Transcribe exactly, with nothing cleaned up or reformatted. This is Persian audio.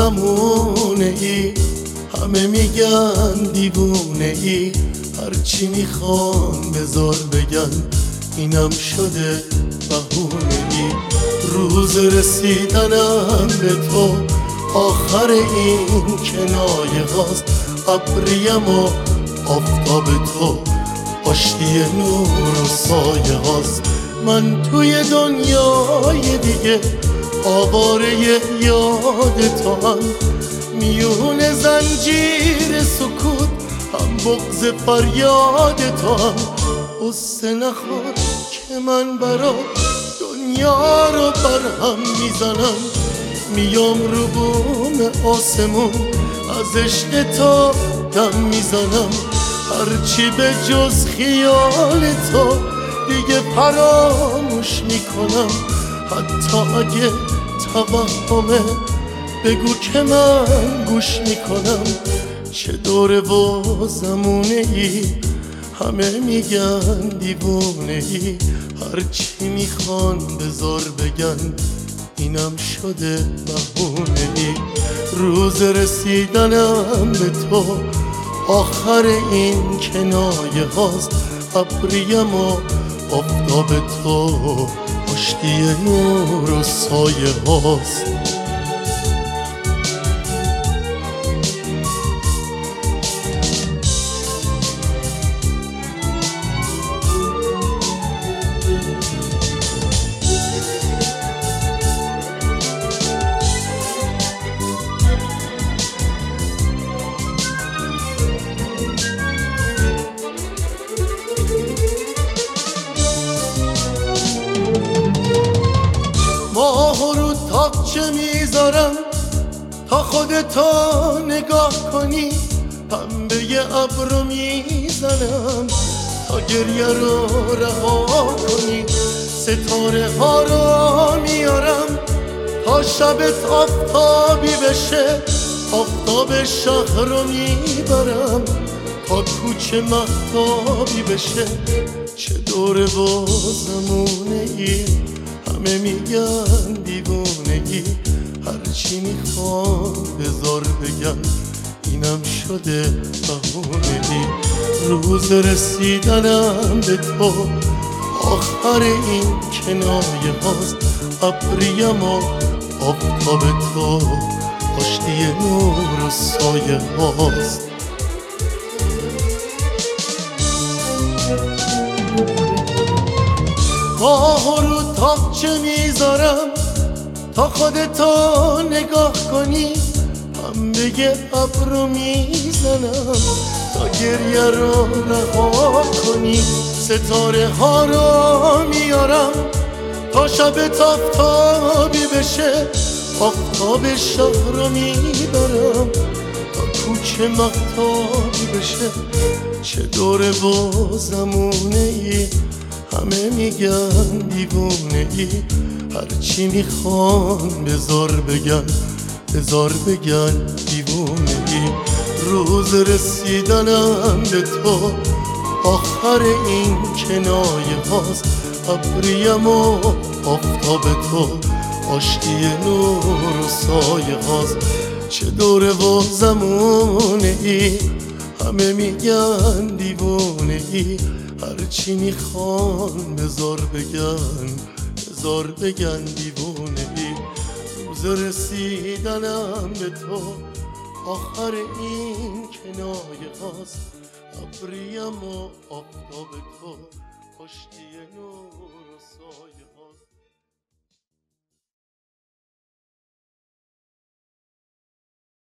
زمونه ای، همه میگن دیوونه ای، هرچی میخوام بذار بگن اینم شده بهونه ای. روز رسیدنم به تو آخر این کنایه هاست، ابریم و آفتاب تو آشتی نور و سایه هاست. من توی دنیای دیگه آواره یاد تو هم، میون زنجیر سکوت هم بغض فریاد تو هم. قصه نخور که من برا دنیا رو برهم میزنم، میام رو بوم آسمون از عشق تو دم میزنم. هرچی به جز خیال تو دیگه فراموش میکنم، حتی اگه توهمه بگو که من گوش میکنم. چه دوره و زمونه ای، همه میگن دیوونه ای، هرچی میخوان بذار بگن اینم شده بهونه ای. روز رسیدنم به تو آخر این کنایه هاست، ابریم و آفتاب تو آشتی نور و سایه هاست. ماه رو تاقچه میذارم تا خودتو نگاه کنی، پنبه ابر رو میزنم تا گریه رو رها کنی. ستاره ها رو میارم تا شبت آفتابی بشه، آفتاب شهر رو میبرم تا کوچه مهتابی بشه. چه دوره و زمونه ای، همه میگن دیوونگی، هرچی میخوام بذار بگن اینم شده بهونگی. روز رسیدنم به تو آخر این کنایه هاست، ابریم و آفتاب تو آشتی نور و سایه هاست. ماه رو تاقچه میذارم تا خودتو نگاه کنی، پنبه ابر رو میزنم تا گریه رو رها کنی. ستاره ها رو میارم تا شبت آفتابی بشه، آفتاب شهر رو میبرم تا کوچه مهتابی بشه. چه دوره و زمونه ای، همه میگن دیوونه ای، هرچی میخوان بذار بگن بذار بگن دیوونه ای. روز رسیدنم به تو آخر این کنایه هاست، ابریم و آفتاب تو آشتی نور و سایه هاست. چه دوره و زمونه ای، همه میگن دیوونه ای، هرچی میخوان بذار بگن بذار بگن دیوونه ای. روز رسیدنم به تو آخر این کنایه هاست، ابریم و آفتاب تو آشتی نور و سایه